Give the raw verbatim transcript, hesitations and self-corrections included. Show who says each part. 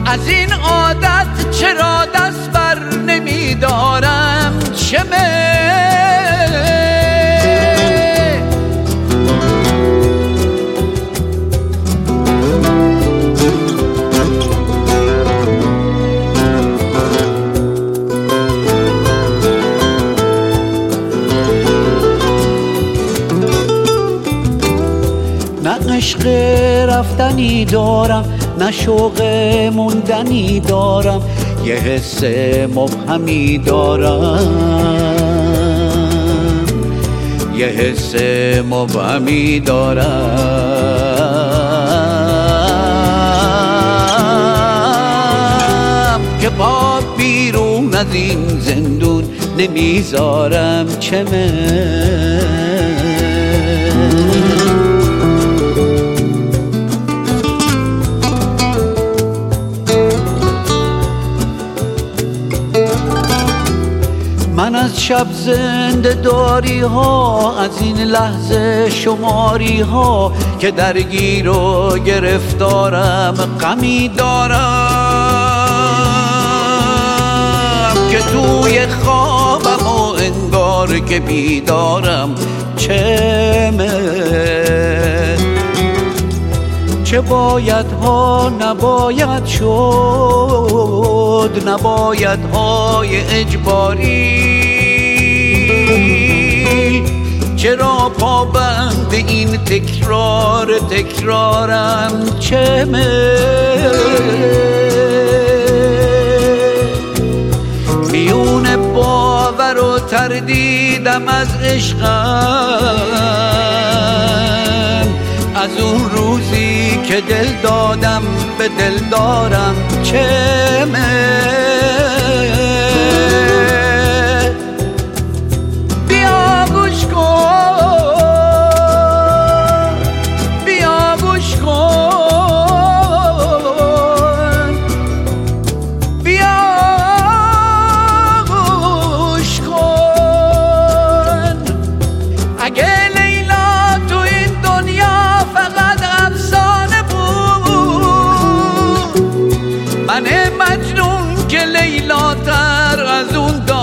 Speaker 1: از این عادت چرا دست بر نمیدارم؟ چه نه عشق رفتنی دارم، نه شوق موندنی دارم، یه حس مبهمی دارم، یه حس مبهمی دارم که پا بیرون از این زندون نمیذارم. چمه من از شب زنده داری ها، از این لحظه شماری ها که درگیر و گرفتارم، غمی دارم که توی خوابم و انگار که بیدارم. چمه چه باید ها نباید شد، نباید های اجباری، چرا پابند این تکرار تکرارم؟ چمه میون باور و تردیدم از عشقم، از اون روزی که دل دادم به دل دارم. چمه بیا گوش کن، بیا گوش کن، بیا گوش کن. اگه لیلا تو این دنیا فقط افسانه بود، من مجنون که لیلا تر از اون